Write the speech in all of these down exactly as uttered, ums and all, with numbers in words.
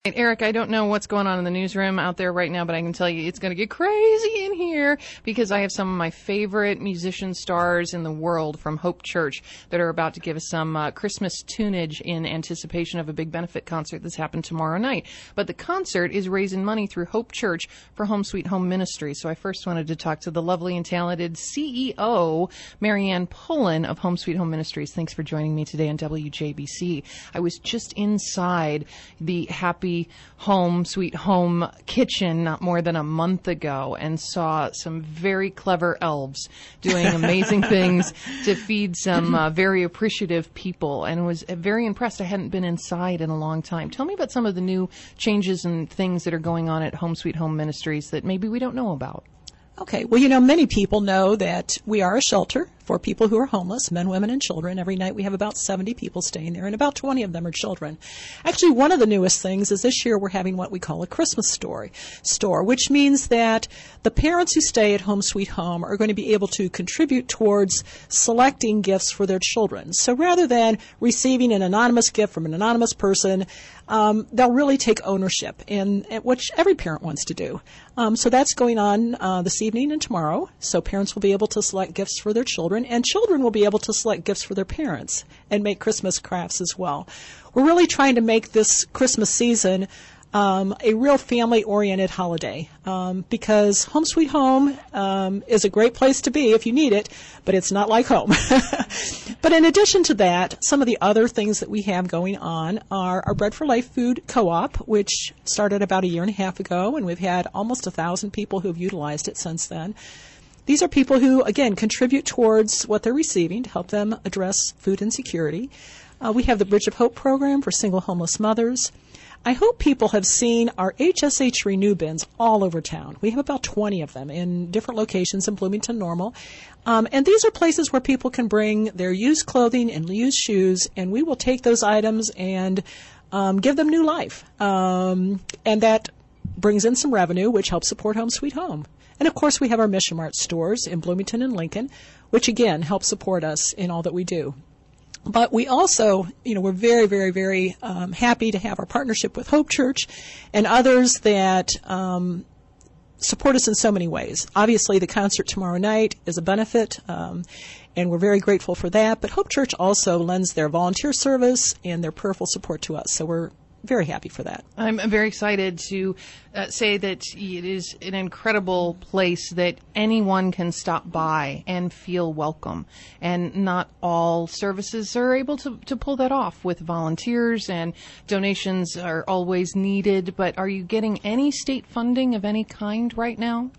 Eric, I don't know what's going on in the newsroom out there right now, but I can tell you it's going to get crazy in here because I have some of my favorite musician stars in the world from Hope Church that are about to give us some uh, Christmas tunage in anticipation of a big benefit concert that's happened tomorrow night. But the concert is raising money through Hope Church for Home Sweet Home Ministry. So I first wanted to talk to the lovely and talented C E O, Marianne Pullen of Home Sweet Home Ministries. Thanks for joining me today on W J B C. I was just inside the Happy Home Sweet Home kitchen not more than a month ago and saw some very clever elves doing amazing things to feed some uh, very appreciative people, and was very impressed. I hadn't been inside in a long time. Tell me about some of the new changes and things that are going on at Home Sweet Home Ministries that maybe we don't know about. Okay. Well, you know, many people know that we are a shelter for people who are homeless, men, women, and children. Every night we have about seventy people staying there, and about twenty of them are children. Actually, one of the newest things is this year we're having what we call a Christmas story store, which means that the parents who stay at Home Sweet Home are going to be able to contribute towards selecting gifts for their children. So rather than receiving an anonymous gift from an anonymous person, um, they'll really take ownership, in, in which every parent wants to do. Um, so that's going on uh, this evening and tomorrow. So parents will be able to select gifts for their children, and children will be able to select gifts for their parents and make Christmas crafts as well. We're really trying to make this Christmas season um, a real family-oriented holiday um, because Home Sweet Home um, is a great place to be if you need it, but it's not like home. But in addition to that, some of the other things that we have going on are our Bread for Life Food Co-op, which started about a year and a half ago, and we've had almost a thousand people who have utilized it since then. These are people who, again, contribute towards what they're receiving to help them address food insecurity. Uh, we have the Bridge of Hope program for single homeless mothers. I hope people have seen our H S H Renew bins all over town. We have about twenty of them in different locations in Bloomington Normal. Um, and these are places where people can bring their used clothing and used shoes, and we will take those items and um, give them new life. Um, and that brings in some revenue, which helps support Home Sweet Home. And, of course, we have our Mission Mart stores in Bloomington and Lincoln, which, again, help support us in all that we do. But we also, you know, we're very, very, very um, happy to have our partnership with Hope Church and others that um, support us in so many ways. Obviously, the concert tomorrow night is a benefit, um, and we're very grateful for that. But Hope Church also lends their volunteer service and their prayerful support to us, so we're very happy for that. I'm very excited to uh, say that it is an incredible place that anyone can stop by and feel welcome. And not all services are able to, to pull that off with volunteers, and donations are always needed. But are you getting any state funding of any kind right now?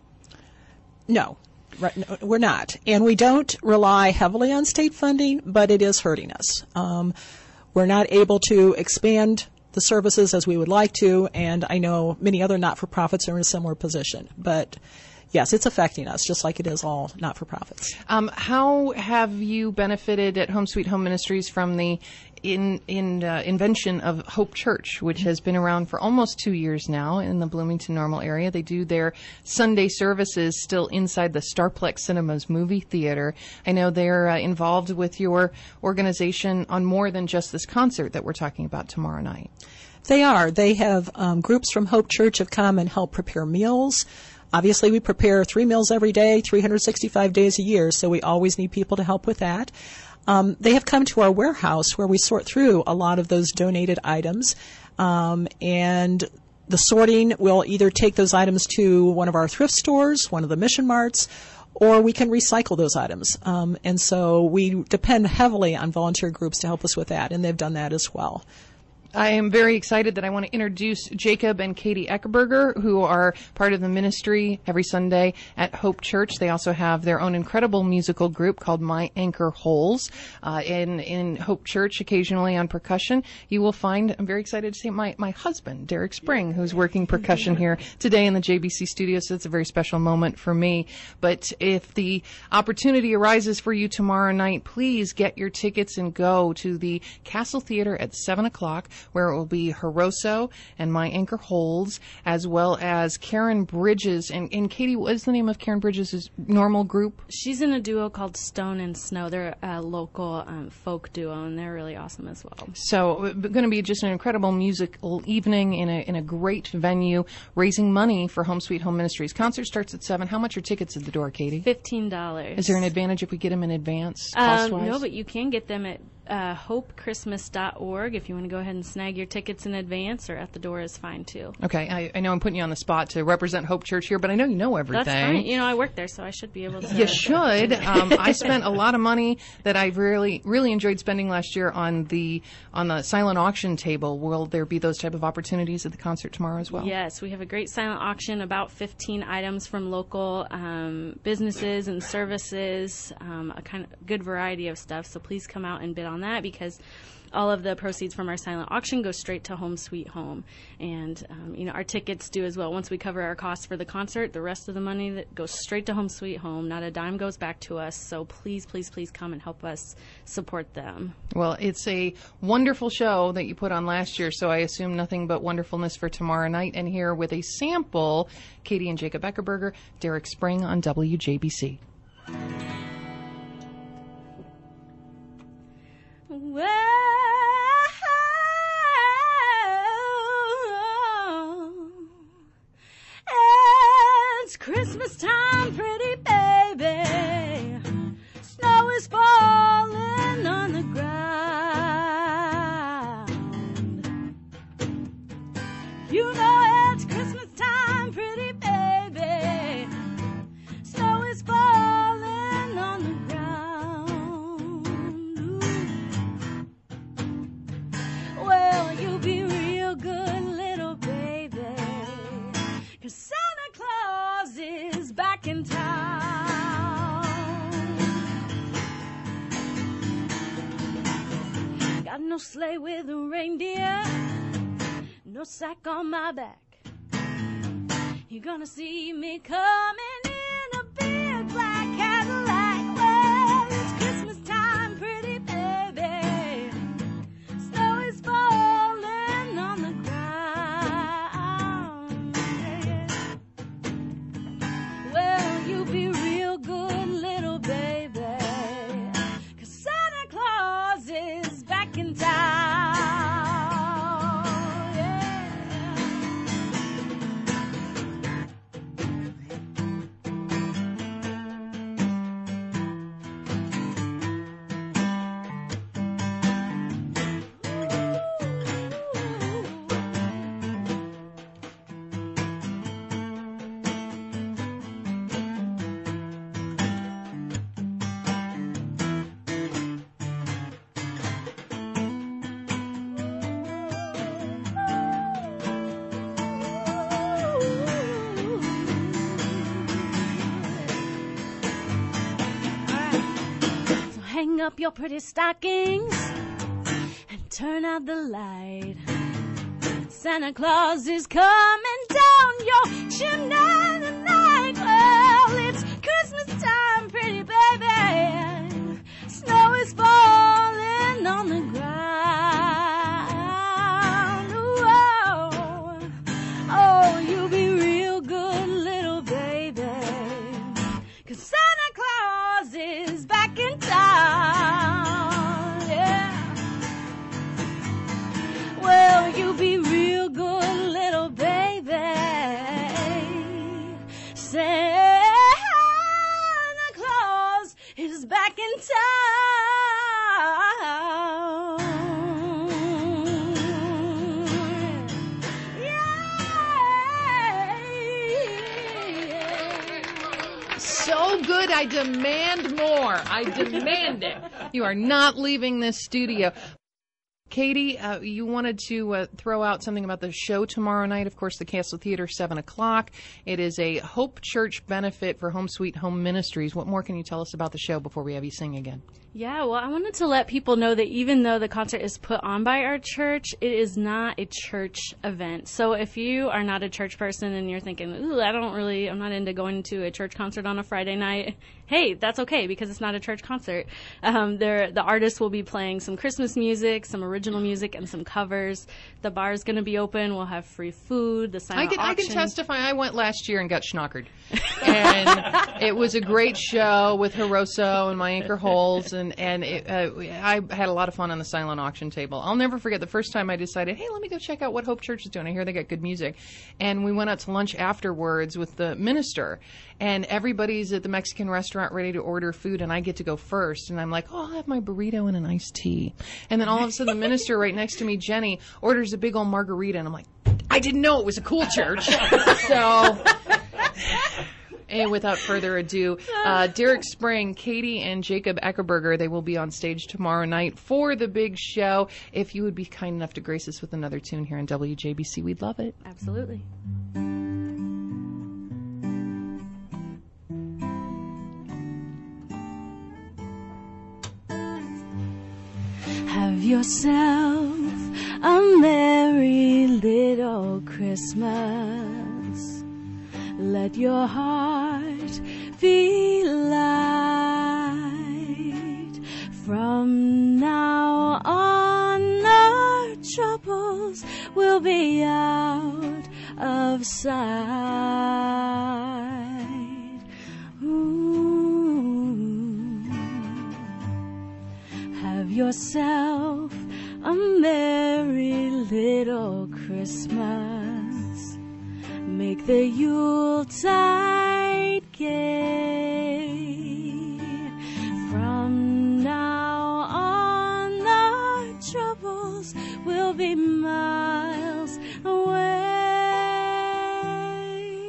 No. Right, no, we're not. And we don't rely heavily on state funding, but it is hurting us. Um, we're not able to expand the services as we would like to, and I know many other not-for-profits are in a similar position. But, yes, it's affecting us, just like it is all not-for-profits. Um, how have you benefited at Home Sweet Home Ministries from the in, in uh, invention of Hope Church, which has been around for almost two years now in the Bloomington Normal area? They do their Sunday services still inside the Starplex Cinemas movie theater. I know they're uh, involved with your organization on more than just this concert that we're talking about tomorrow night. They are. They have um, groups from Hope Church have come and help prepare meals. Obviously, we prepare three meals every day, three hundred sixty-five days a year, so we always need people to help with that. Um, they have come to our warehouse where we sort through a lot of those donated items, um, and the sorting will either take those items to one of our thrift stores, one of the Mission Marts, or we can recycle those items. Um, and so we depend heavily on volunteer groups to help us with that, and they've done that as well. I am very excited that I want to introduce Jacob and Katie Eckerberger, who are part of the ministry every Sunday at Hope Church. They also have their own incredible musical group called My Anchor Holes. Uh, in, in Hope Church, occasionally on percussion, you will find, I'm very excited to see my, my husband, Derek Spring, who's working percussion here today in the J B C studio, so it's a very special moment for me. But if the opportunity arises for you tomorrow night, please get your tickets and go to the Castle Theater at seven o'clock where it will be Hiroso and My Anchor Holds, as well as Karen Bridges. And, and Katie, what is the name of Karen Bridges' normal group? She's in a duo called Stone and Snow. They're a local um, folk duo, and they're really awesome as well. So going to be just an incredible musical evening in a in a great venue, raising money for Home Sweet Home Ministries. Concert starts at seven. How much are tickets at the door, Katie? Fifteen dollars. Is there an advantage if we get them in advance, um, cost-wise? No, but you can get them at uh, hope christmas dot org if you want to go ahead and snag your tickets in advance, or at the door is fine too. Okay, I, I know I'm putting you on the spot to represent Hope Church here, but I know you know everything. That's fine. You know, I work there, so I should be able to. You should. um, I spent a lot of money that I really, really enjoyed spending last year on the on the silent auction table. Will there be those type of opportunities at the concert tomorrow as well? Yes, we have a great silent auction, about fifteen items from local um, businesses and services, um, a kind of good variety of stuff. So please come out and bid on that, because all of the proceeds from our silent auction go straight to Home Sweet Home. And, um, you know, our tickets do as well. Once we cover our costs for the concert, the rest of the money that goes straight to Home Sweet Home. Not a dime goes back to us. So please, please, please come and help us support them. Well, it's a wonderful show that you put on last year, so I assume nothing but wonderfulness for tomorrow night. And here with a sample, Katie and Jacob Eckerberger, Derek Spring on W J B C. Well, it's Christmas time, pretty baby. Snow is falling on the ground. You know it's Christmas time, pretty baby. Snow is falling on the ground. Ooh. Well, you'll be real good, little baby, 'cause Santa Claus is back in town. Got no sleigh with a reindeer, no sack on my back. You're gonna see me coming in a big black Cadillac. Well, it's Christmas time, pretty baby. Snow is falling on the ground. Yeah, yeah. Well, you be real good, little baby, 'cause Santa Claus is back in town. Hang up your pretty stockings and turn out the light. Santa Claus is coming down your chimney tonight. Well, it's Christmas time, pretty baby. Snow is falling on the ground. Ooh, oh, oh, you'll be real good, little baby, 'cause Santa Claus is back in town. Yeah. Well, you be real good, little baby. Santa Claus is back in town. Yeah. So good, I demand more. I demand it. You are not leaving this studio. Katie, uh, you wanted to uh, throw out something about the show tomorrow night. Of course, the Castle Theater, seven o'clock. It is a Hope Church benefit for Home Sweet Home Ministries. What more can you tell us about the show before we have you sing again? Yeah, well, I wanted to let people know that even though the concert is put on by our church, it is not a church event. So if you are not a church person and you're thinking, ooh, I don't really, I'm not into going to a church concert on a Friday night, hey, that's okay, because it's not a church concert. Um, there, the artists will be playing some Christmas music, some original original music and some covers. The bar is going to be open. We'll have free food. The silent I can, I auction. can testify. I went last year and got schnockered. And it was a great show with Hiroso and my anchor holes, and, and it, uh, I had a lot of fun on the silent auction table. I'll never forget the first time I decided, hey, let me go check out what Hope Church is doing. I hear they got good music. And we went out to lunch afterwards with the minister, and everybody's at the Mexican restaurant ready to order food, and I get to go first. And I'm like, oh, I'll have my burrito and an iced tea. And then all of a sudden the minister right next to me, Jenny, orders a big old margarita, and I'm like, I didn't know it was a cool church. So... And without further ado, uh, Derek Spring, Katie, and Jacob Eckerberger, they will be on stage tomorrow night for the big show. If you would be kind enough to grace us with another tune here on W J B C, we'd love it. Absolutely. Have yourself a merry little Christmas. Let your heart be light. From now on, our troubles will be out of sight. Ooh. Have yourself a merry little Christmas. Make the Yuletide gay. From now on, our troubles will be miles away.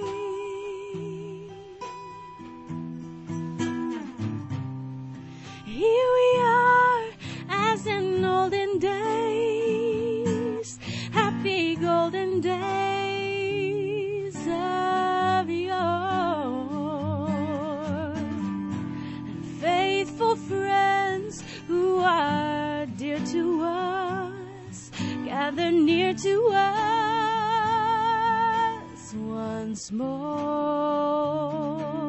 Here we are, as in olden days, happy golden days. Friends who are dear to us, gather near to us once more.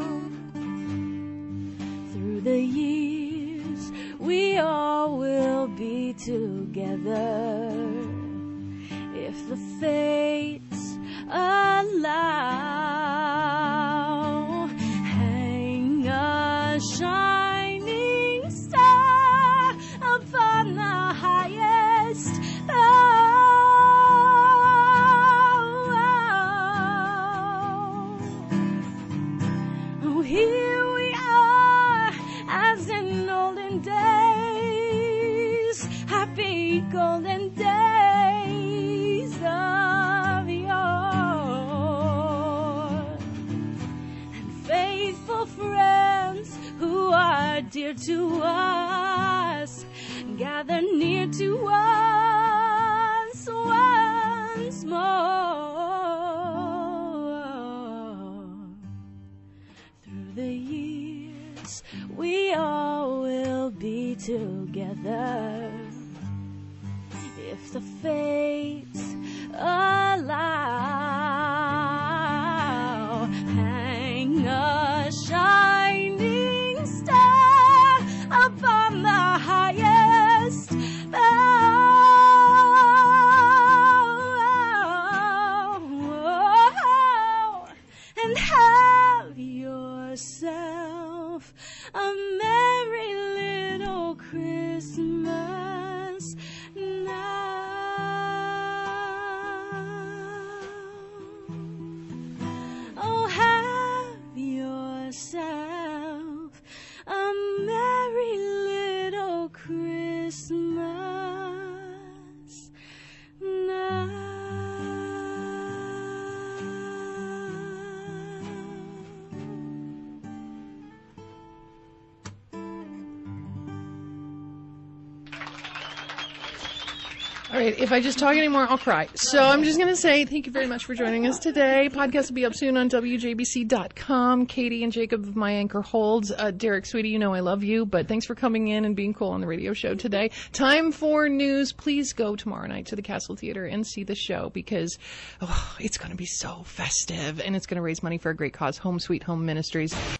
Through the years, we all will be together if the fates allow. Hang a shine upon the highest. Oh, oh, oh, here we are, as in olden days, happy golden days of yore, and faithful friends who are dear to us, gather near to us once more. Through the years, we all will be together if the fates allow. Hang a shining star upon the highest. Oh, oh, oh, and have yourself a merry little Christmas now. Oh, have yourself a merry little Christmas now. All right, if I just talk anymore, I'll cry. So I'm just going to say thank you very much for joining us today. Podcast will be up soon on W J B C dot com. Katie and Jacob of My Anchor Holds. Uh, Derek, sweetie, you know I love you, but thanks for coming in and being cool on the radio show today. Time for news. Please go tomorrow night to the Castle Theater and see the show because oh, it's going to be so festive, and it's going to raise money for a great cause, Home Sweet Home Ministries.